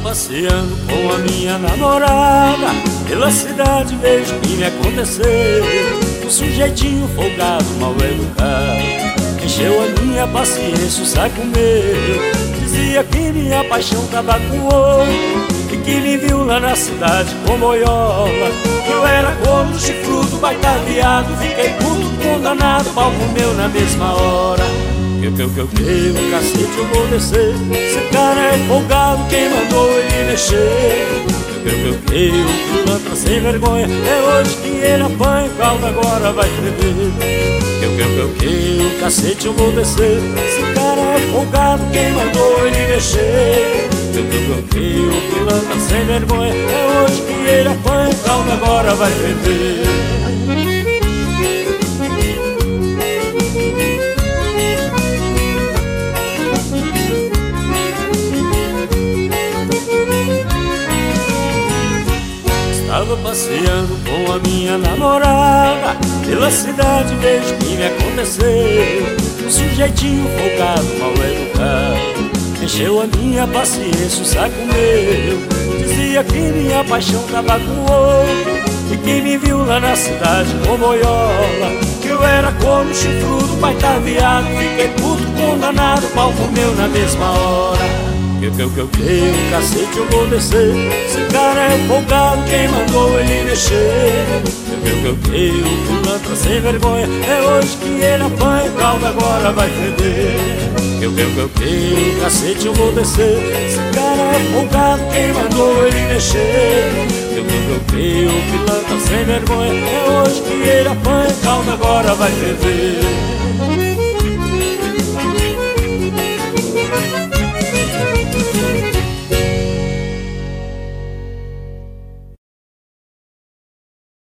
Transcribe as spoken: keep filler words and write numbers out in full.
passeando com a minha namorada pela cidade, vejo o que me aconteceu. Um sujeitinho folgado, mal educado, encheu a minha paciência, o saco meu. Dizia que minha paixão tava com outro e que me viu lá na cidade com boiola. Eu era corno, chifrudo, baita viado, fiquei puto, condenado, pau meu na mesma hora. Que que que que no cacete eu vou descer. Esse cara é folgado, quem mandou ele mexer? Que que que o pilantra sem vergonha, é hoje que ele apanha, o caldo agora vai tremer. Que que que o cacete eu vou descer. Esse cara é folgado, quem mandou ele mexer? Que que que o pilantra sem vergonha, é hoje que ele apanha, o caldo agora vai tremer. Estava passeando com a minha namorada pela cidade, vejo o que me aconteceu. Um sujeitinho folgado, mal educado, encheu a minha paciência, o saco meu. Dizia que minha paixão tava com outro e que me viu lá na cidade com boiola. Que eu era corno, chifrudo, baita viado, fiquei puto, condenado, pau meu na mesma hora. Que que que que o cacete eu vou descer. Esse cara é folgado, quem mandou ele mexer? Que que que o pilantra sem vergonha, é hoje que ele apanha, o caldo agora vai feder. Que que que que o cacete eu vou descer. Esse cara é folgado, quem mandou ele mexer? Que que que o pilantra sem vergonha, é hoje que ele apanha, o caldo agora vai feder.